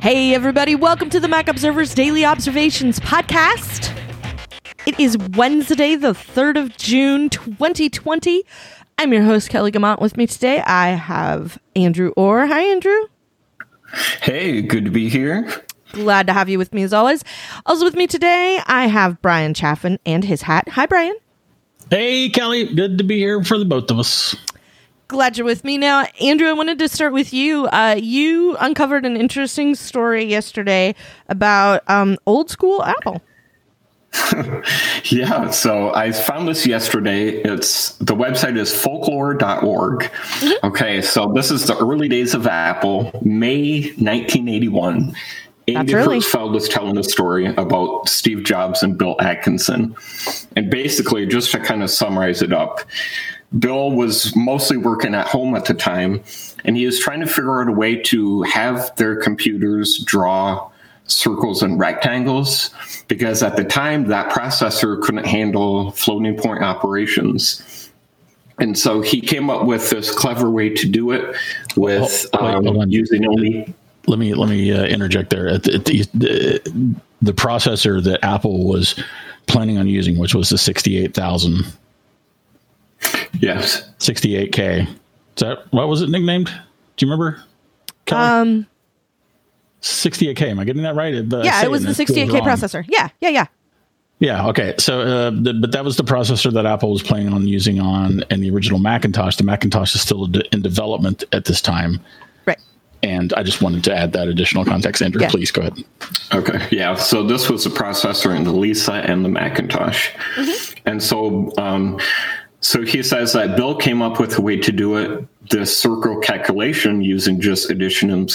Hey, everybody. Welcome to the Mac Observer's Daily Observations podcast. It is Wednesday, the 3rd of June, 2020. I'm your host, Kelly Gamont. With me today, I have Andrew Orr. Hi, Andrew. Hey, good to be here. Glad to have you with me, as always. Also with me today, I have Brian Chaffin and his hat. Hi, Brian. Hey, Kelly. Good to be here for the both of us. Glad you're with me. Now, Andrew, I wanted to start with you. You uncovered an interesting story yesterday about old school Apple. Yeah, so I found this yesterday. The website is folklore.org. Mm-hmm. Okay, so this is the early days of Apple, May 1981. Andy Hertzfeld was telling a story about Steve Jobs and Bill Atkinson. And basically, just to kind of summarize it up, Bill was mostly working at home at the time, and he was trying to figure out a way to have their computers draw circles and rectangles, because at the time, that processor couldn't handle floating point operations. And so he came up with this clever way to do it with using only... Let me interject there. The processor that Apple was planning on using, which was the 68,000. Yes. 68K. Is that, what was it nicknamed? Do you remember, Kelly? 68K. Am I getting that right? Yeah, it was the 68K processor. Yeah. Yeah, okay. So, but that was the processor that Apple was planning on using in the original Macintosh. The Macintosh is still in development at this time. Right. And I just wanted to add that additional context. Andrew, please go ahead. Okay. Yeah. So this was the processor in the Lisa and the Macintosh. Mm-hmm. And so he says that Bill came up with a way to do it, this circle calculation using just addition and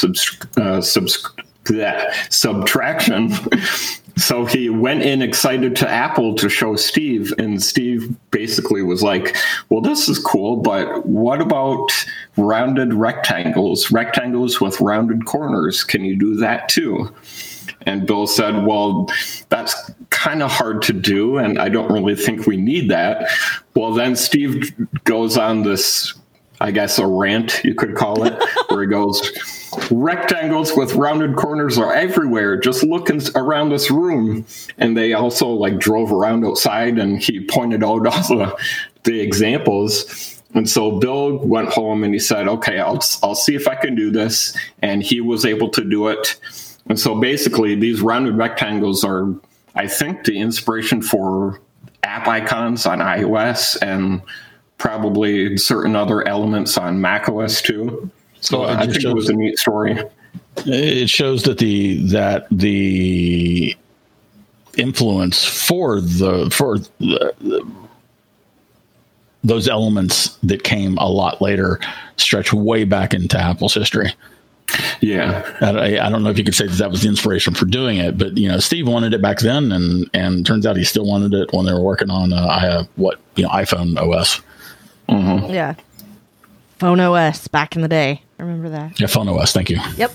subtraction. So he went in excited to Apple to show Steve, and Steve basically was like, well, this is cool, but what about rounded rectangles with rounded corners? Can you do that too? And Bill said, well, that's kind of hard to do, and I don't really think we need that. Well, then Steve goes on this, I guess, a rant, you could call it, where he goes, rectangles with rounded corners are everywhere. Just look around this room. And they also drove around outside, and he pointed out all the examples. And so Bill went home and he said, okay, I'll see if I can do this. And he was able to do it. And so basically these rounded rectangles are, I think, the inspiration for app icons on iOS and probably certain other elements on macOS too. So I think it was a neat story. It shows that the influence for those elements that came a lot later stretch way back into Apple's history. Yeah, I don't know if you could say that was the inspiration for doing it, but Steve wanted it back then, and turns out he still wanted it when they were working on iPhone OS. Mm-hmm. Yeah, Phone OS back in the day. I remember that. Yeah, Phone OS. Thank you. Yep.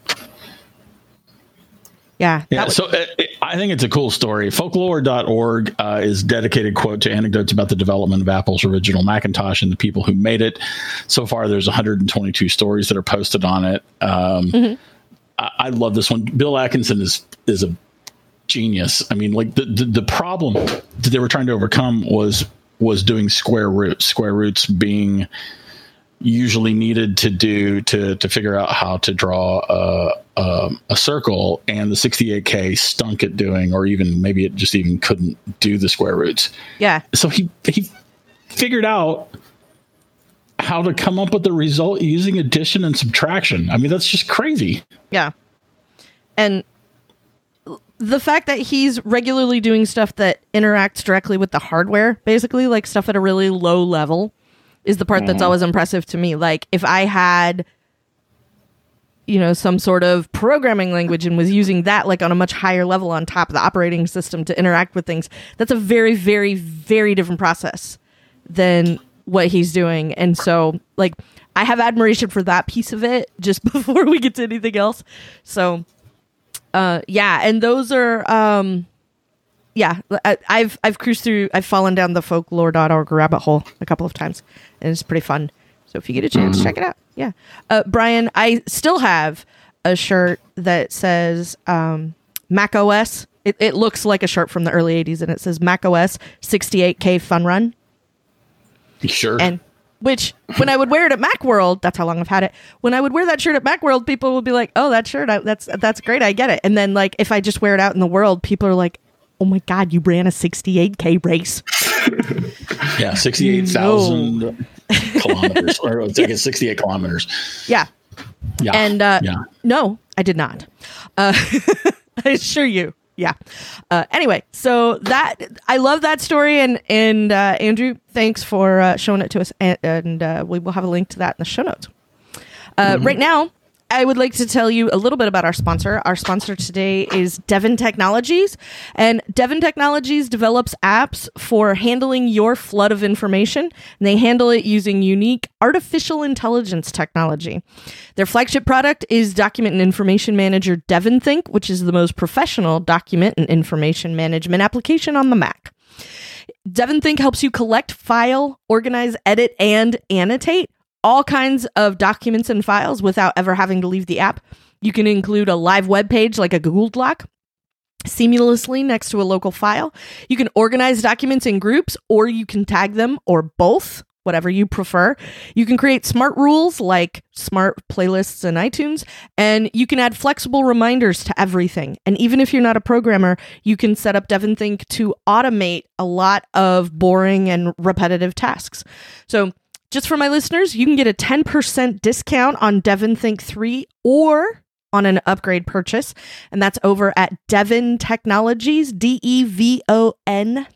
Yeah. So I think it's a cool story. Folklore.org is dedicated quote to anecdotes about the development of Apple's original Macintosh and the people who made it. So far, there's 122 stories that are posted on it. Mm-hmm. I love this one. Bill Atkinson is a genius. I mean, the problem that they were trying to overcome was doing square roots. Square roots being usually needed to figure out how to draw a circle, and the 68K stunk at doing, or even maybe it just even couldn't do the square roots. Yeah. So he figured out how to come up with the result using addition and subtraction. I mean, that's just crazy. Yeah. And the fact that he's regularly doing stuff that interacts directly with the hardware, basically like stuff at a really low level, is the part that's always impressive to me. Like if I had, some sort of programming language and was using that on a much higher level on top of the operating system to interact with things, that's a very, very, very different process than what he's doing. And so I have admiration for that piece of it just before we get to anything else. So and those are, I've cruised through, I've fallen down the folklore.org rabbit hole a couple of times, and it's pretty fun. So if you get a chance, check it out. Yeah. Brian, I still have a shirt that says Mac OS. It looks like a shirt from the early 80s, and it says Mac OS 68K Fun Run. Sure. And which, when I would wear it at Macworld, that's how long I've had it. When I would wear that shirt at Macworld, people would be like, "Oh, that shirt, that's great, I get it." And then, like, if I just wear it out in the world, people are like, "Oh my God, you ran a 68K race." Yeah, 68,000 kilometers, or it's like 68 kilometers. Yeah. Yeah. And no, I did not. I assure you. Yeah. Anyway, so that I love that story, and Andrew, thanks for showing it to us, and we will have a link to that in the show notes. Right now, I would like to tell you a little bit about our sponsor. Our sponsor today is Devon Technologies, and Devon Technologies develops apps for handling your flood of information, and they handle it using unique artificial intelligence technology. Their flagship product is Document and Information Manager DevonThink, which is the most professional document and information management application on the Mac. DevonThink helps you collect, file, organize, edit, and annotate all kinds of documents and files without ever having to leave the app. You can include a live web page like a Google Doc seamlessly next to a local file. You can organize documents in groups, or you can tag them, or both, whatever you prefer. You can create smart rules like smart playlists in iTunes, and you can add flexible reminders to everything. And even if you're not a programmer, you can set up DevonThink to automate a lot of boring and repetitive tasks. So just for my listeners, you can get a 10% discount on DevonThink 3 or on an upgrade purchase. And that's over at Devon Technologies, DEVON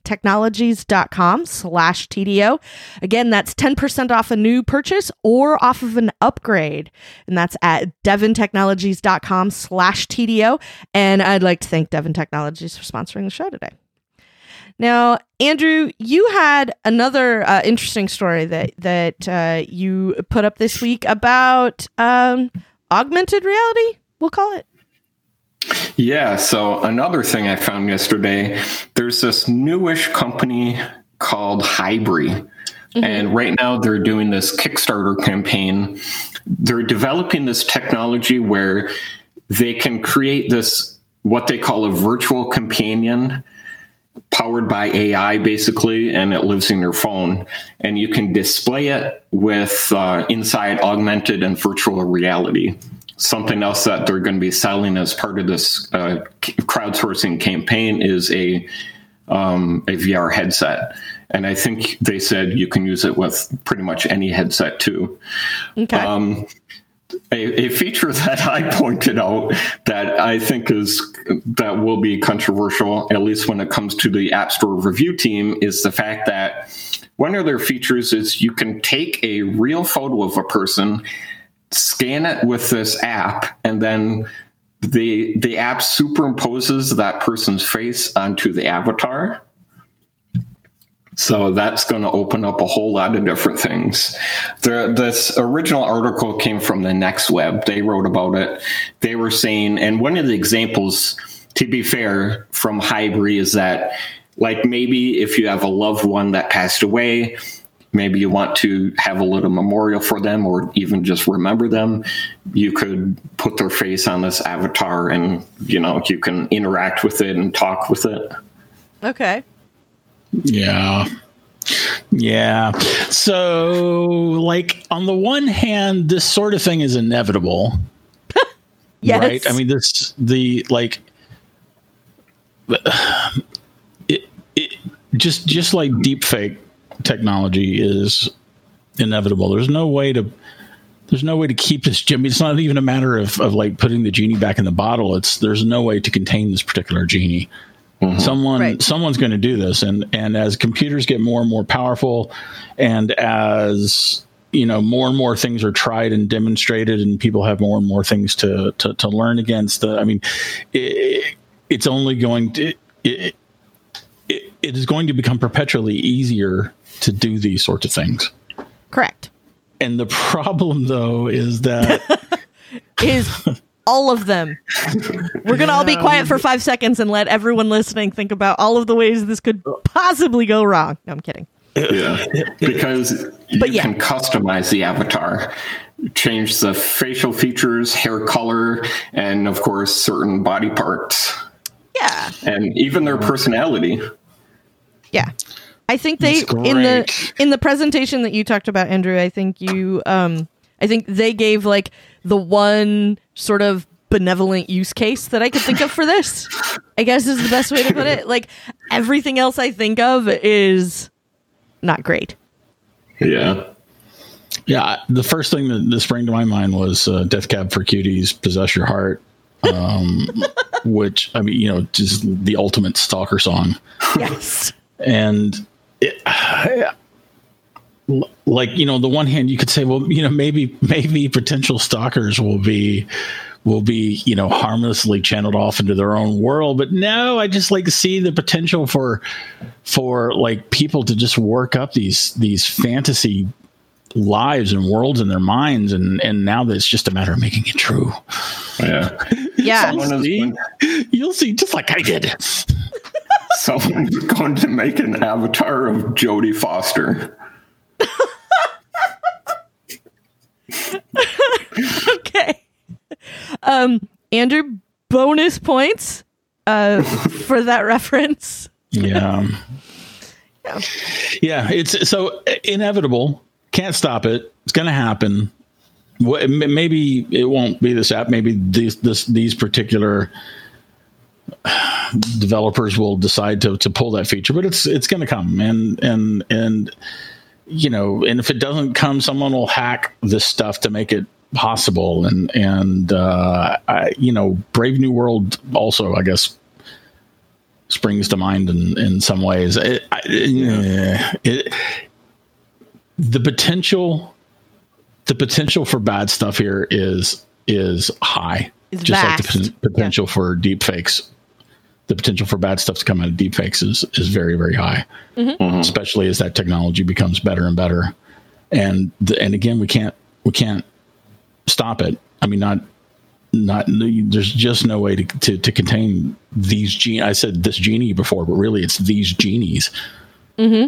technologies.com/TDO. Again, that's 10% off a new purchase or off of an upgrade. And that's at devontechnologies.com/TDO. And I'd like to thank Devon Technologies for sponsoring the show today. Now, Andrew, you had another interesting story that you put up this week about augmented reality, we'll call it. Yeah, so another thing I found yesterday, there's this newish company called Hybrid. Mm-hmm. And right now they're doing this Kickstarter campaign. They're developing this technology where they can create this, what they call a virtual companion, powered by AI, basically, and it lives in your phone. And you can display it with inside augmented and virtual reality. Something else that they're going to be selling as part of this crowdsourcing campaign is a VR headset. And I think they said you can use it with pretty much any headset, too. Okay. A feature that I pointed out that I think that will be controversial, at least when it comes to the App Store review team, is the fact that one of their features is you can take a real photo of a person, scan it with this app, and then the app superimposes that person's face onto the avatar. So that's going to open up a whole lot of different things. This original article came from the Next Web. They wrote about it. They were saying, and one of the examples, to be fair, from Hybrid is that, like, maybe if you have a loved one that passed away, maybe you want to have a little memorial for them or even just remember them, you could put their face on this avatar and, you can interact with it and talk with it. Okay. Yeah. So, like, on the one hand, this sort of thing is inevitable. Yes. Right? I mean, just like deepfake technology is inevitable. There's no way to keep this. I mean, it's not even a matter of like putting the genie back in the bottle. There's no way to contain this particular genie. Mm-hmm. Someone's going to do this, and as computers get more and more powerful, and as more and more things are tried and demonstrated, and people have more and more things to learn against. It's only going to it is going to become perpetually easier to do these sorts of things. Correct. And the problem, though, is that all of them. We're going to all be quiet for 5 seconds and let everyone listening think about all of the ways this could possibly go wrong. No, I'm kidding. Yeah, because you can customize the avatar. change the facial features, hair color, and of course, certain body parts. Yeah. And even their personality. Yeah. I think they in the presentation that you talked about, Andrew, I think they gave like the one sort of benevolent use case that I could think of for this, I guess is the best way to put it. Like everything else I think of is not great. Yeah. Yeah. The first thing that sprang to my mind was Death Cab for Cuties, Possess Your Heart, which, I mean, just the ultimate stalker song. Yes. And like, the one hand you could say, well, maybe potential stalkers will be harmlessly channeled off into their own world. But no, I just like see the potential for like people to just work up these fantasy lives and worlds in their minds. And now that it's just a matter of making it true. Yeah. Yeah. You'll see just like I did. Someone's going to make an avatar of Jodie Foster. Okay. Andrew, bonus points for that reference. Yeah. It's so inevitable. Can't stop it. It's going to happen. Maybe it won't be this app. Maybe these particular developers will decide to pull that feature, but it's going to come. And if it doesn't come, someone will hack this stuff to make it possible. And Brave New World also, I guess, springs to mind in some ways. The potential for bad stuff here is high. It's just vast. like the potential for deep fakes. The potential for bad stuff to come out of deep fakes is very, very high, especially as that technology becomes better and better. And again, we can't stop it. I mean, there's just no way to contain these genies. I said this genie before, but really it's these genies. Mm-hmm.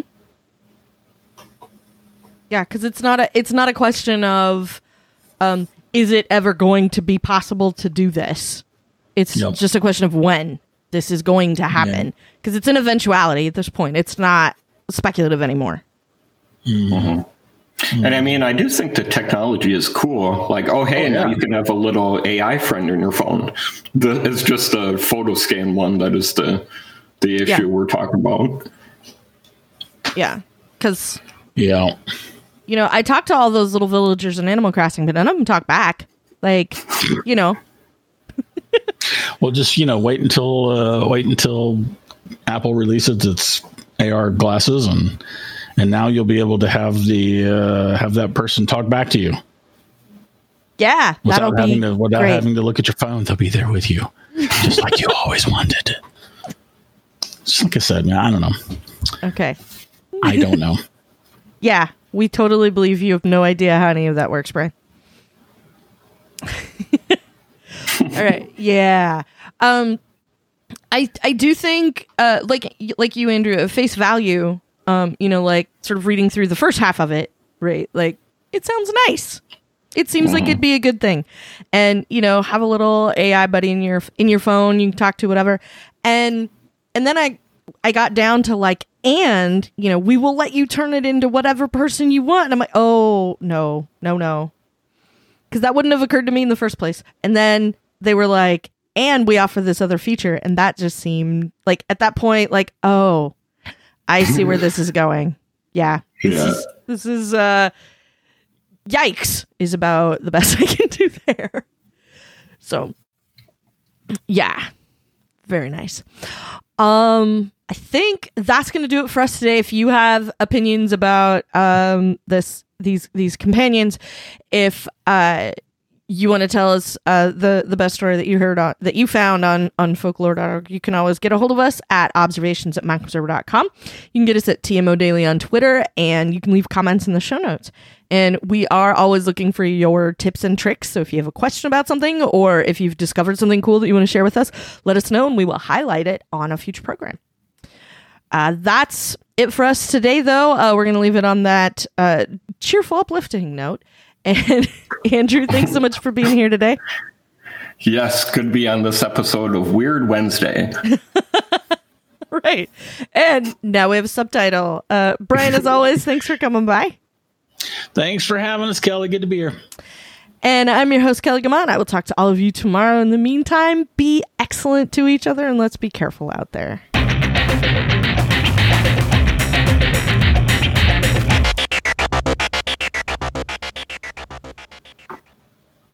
Yeah, because it's not a question of is it ever going to be possible to do this? It's just a question of when this is going to happen, because it's an eventuality at this point. It's not speculative anymore. Mm-hmm. And I mean, I do think the technology is cool. Like, now you can have a little AI friend in your phone. It's just a photo scan one that is the issue we're talking about. Yeah, because I talked to all those little villagers in Animal Crossing, but none of them talk back. Like, Well, just wait until Apple releases its AR glasses, and now you'll be able to have have that person talk back to you. Yeah, without having to look at your phone. They'll be there with you, just like you always wanted. Just like I said, man, I don't know. Okay, I don't know. Yeah, we totally believe you have no idea how any of that works, Brian. All right. Yeah. I do think, like you, Andrew, at face value, like sort of reading through the first half of it, right? Like, it sounds nice. It seems like it'd be a good thing. And, have a little AI buddy in your phone, you can talk to, whatever. And then I got down to like, and, we will let you turn it into whatever person you want. And I'm like, oh, no. Because that wouldn't have occurred to me in the first place. And then they were like, and we offer this other feature. And that just seemed like at that point, like, oh, I see where this is going. Yeah. This is yikes is about the best I can do there. So, yeah. Very nice. I think that's going to do it for us today. If you have opinions about these companions, if you want to tell us the best story that you heard that you found on folklore.org, you can always get a hold of us at observations@macobserver.com. You can get us at TMO Daily on Twitter, and you can leave comments in the show notes. And we are always looking for your tips and tricks. So if you have a question about something, or if you've discovered something cool that you want to share with us, let us know and we will highlight it on a future program. That's it for us today, though. We're going to leave it on that cheerful, uplifting note. And Andrew, thanks so much for being here today. Yes, could be on this episode of Weird Wednesday. Right. And now we have a subtitle. Brian, as always, thanks for coming by. Thanks for having us, Kelly. Good to be here. And I'm your host, Kelly Gamon. I will talk to all of you tomorrow. In the meantime, be excellent to each other and let's be careful out there.